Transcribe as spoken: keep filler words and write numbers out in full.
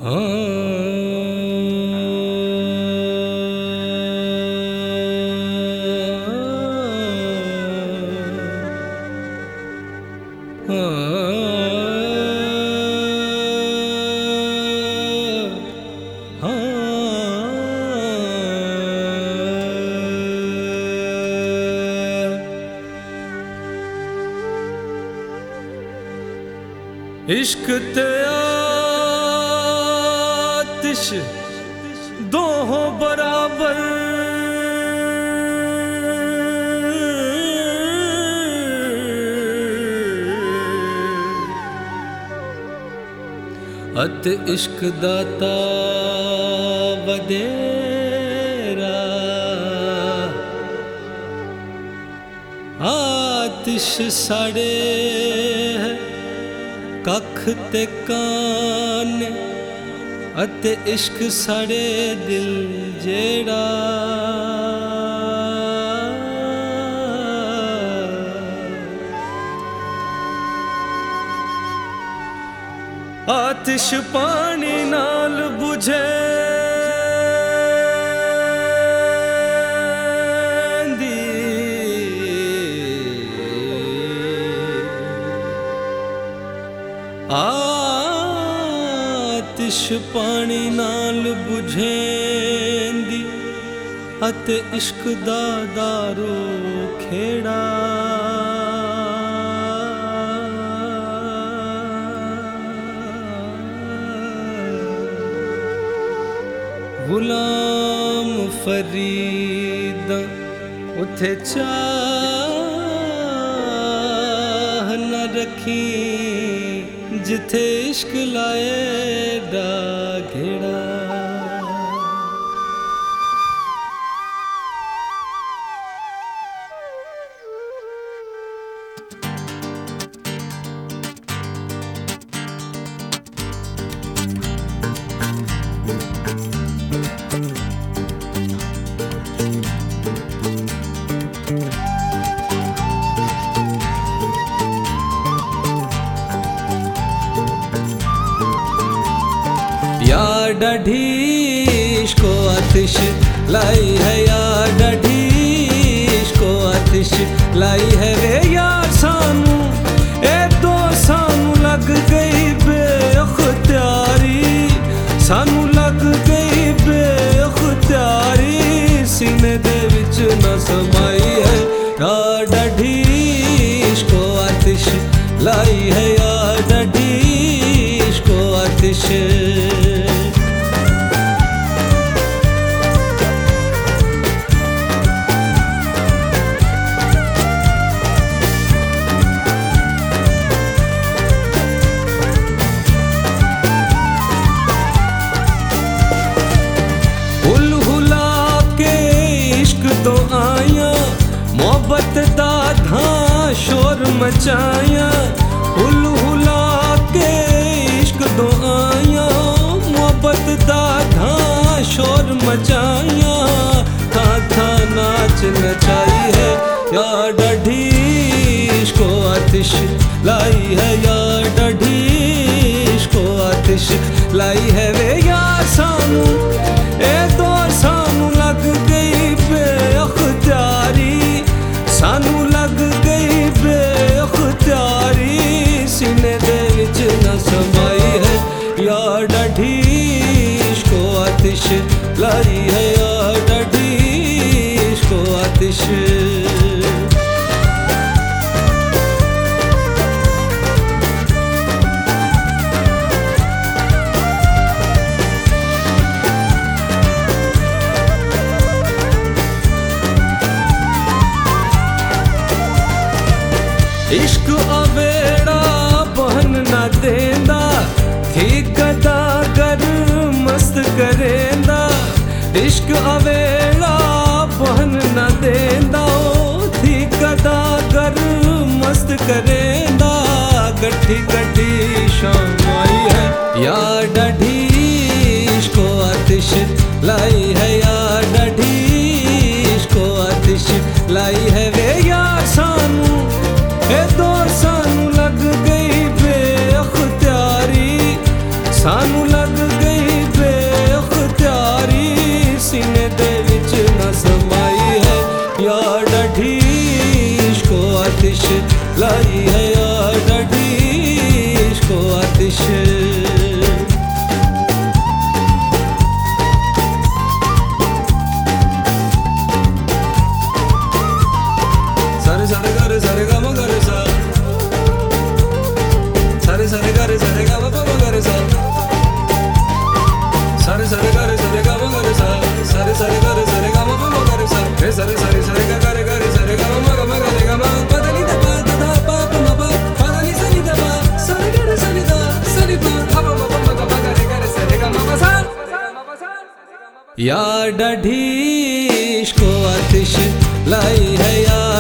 इश्क ते आतिश दोहों बराबर, अत इश्क दाता वडेरा, आतिश साड़े कख ते कान, अते इश्क साड़े दिल जेड़ा। आतिश पानी नाल बुझे आतिश पानी नाल बुझेंदी, अते इश्क दा दारो खेड़ा। गुलाम फरीद उथे चाह न रखी, जिथे इश्क लाए दा घेड़ा। यार डाढ़ी इश्को आतिश लाई है, यार डाढ़ी इश्को आतिश लाई है वे यार सानू, ए दो सानू लग गई बेअख्तियारी, सानू लग गई बेअख्तियारी, सीने दे विच न समाई है। यार डाढ़ी इश्को आतिश लाई है, यार डाढ़ी इश्को आतिश। तो आया मोहब्बत दा धां शोर मचाया, हुल हुला के इश्क तो आया मोहब्बत दा धां शोर मचाया, था था नाच नचाई है। यार डाढ़ी इश्को आतिश लाई है, यार डाढ़ी इश्को आतिश लाई है वे यार सानू, ए दो सानू लग गई बेअख्तियारी, सानू लग गई बेअख्तियारी, सीने दे विच न समाई है। यार डाढ़ी इश्को आतिश लाई है, यार डाढ़ी इश्को आतिश। इश्क अवेड़ा बहन ना देंदा, थी कदा गर मस्त करेंदा, इश्क अवेड़ा बहन ना देंदा, थी कदा गर मस्त करेंदा, गठी गठी शाम आई है। यार डाढ़ी इश्को आतिश लाई है, यार डाढ़ी इश्को आतिश लाई है वे यार सानू, ए दो सानू लग गई बेअख्तियारी, सानू लग गई लाई है यार डाढ़ी इश्क आतिश। सारे सारे गारे सारे गा मा गारे सा, सारे सारे गारे सारे गा मा पा मा गारे सा, सारे सारे गारे सारे गा मा गारे सा, सारे सारे गारे सारे गा मा पा मा गारे सा, रे सारे सारे सारे गा गारे गारे सारे गा मा मा गा मा गारे गा मा पा दा नी दा पा दा दा पा पा मा पा पा दा नी सा नी दा पा सा रे गा रे सा नी दा सा नी पा हा पा मा पा मा गा मा गारे गारे सारे गा मा पा सा। यार डाढ़ी इश्क आतिश लाई है यार